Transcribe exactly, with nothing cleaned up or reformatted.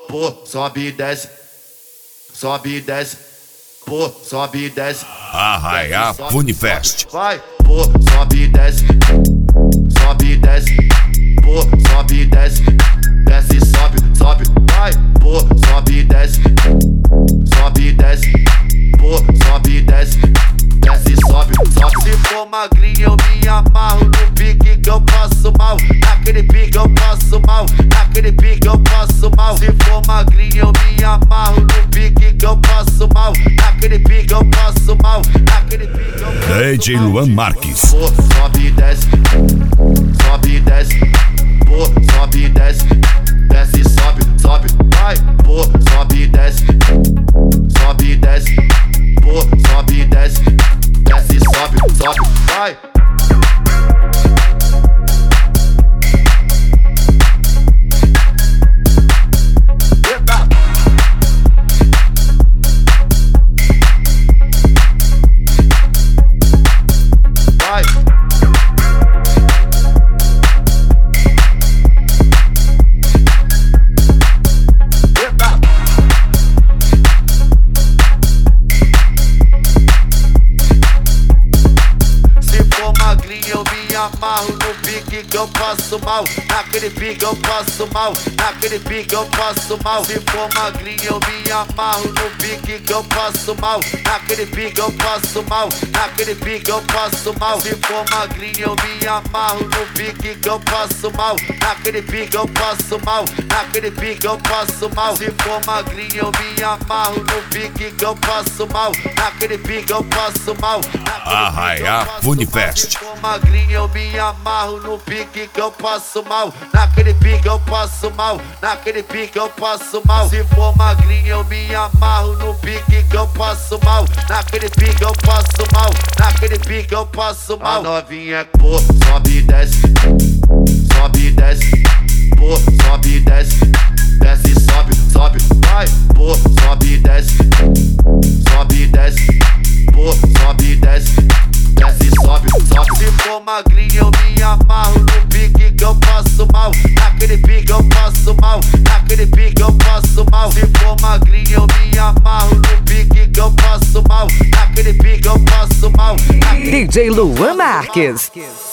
pô, sobe e desce, sobe e desce, pô, sobe e desce. Arraiá Funifest. Vai, pô, sobe e desce, sobe e desce, pô, sobe e desce, desce e sobe, sobe, vai, pô, sobe e desce, sobe e desce, pô, sobe e desce, desce e sobe, sobe. Se for magrinho eu me amarro no pique que eu passo mal, naquele pique eu passo mal, naquele pique eu passo mal. Se for magrinho eu me amarro no pique que eu passo mal, naquele pique eu passo mal, naquele pique eu passo mal. D J Luan Marques. Pô, sobe e desce, sobe e desce, pô, sobe e desce, desce e sobe, sobe, vai, pô, sobe e desce, sobe e desce, pô, sobe e desce, desce e sobe, sobe, vai. Amarro no pique que eu passo mal, naquele pique eu passo mal, naquele pique eu passo mal. Se for magrinho eu me amarro no pique que eu passo mal, naquele pique eu passo mal, naquele pique eu passo mal. Se for magrinho eu me amarro no pique que eu passo mal, naquele pique eu passo mal, naquele pique eu passo mal. Se for magrinho eu me amarro no pique que eu passo mal, naquele pique eu passo mal. Arraiá Funifest. Se for magrinho eu me amarro no pique que eu passo mal, naquele pique eu passo mal, naquele pique eu passo mal. Se for magrinho eu me amarro no pique que eu passo mal, naquele pique eu passo mal, naquele pique eu passo mal. A novinha pô, sobe e desce, sobe e desce, pô, sobe e desce, desce e sobe, sobe, vai, pô, sobe e desce, sobe e desce, pô, sobe e desce, desce e sobe, sobe. Se for magrinho eu me amarro no pique que eu passo mal, naquele pique eu passo mal, naquele pique eu passo mal. Se for magrinho eu me amarro no pique que eu passo mal, naquele pique eu passo mal. D J Luan Marques.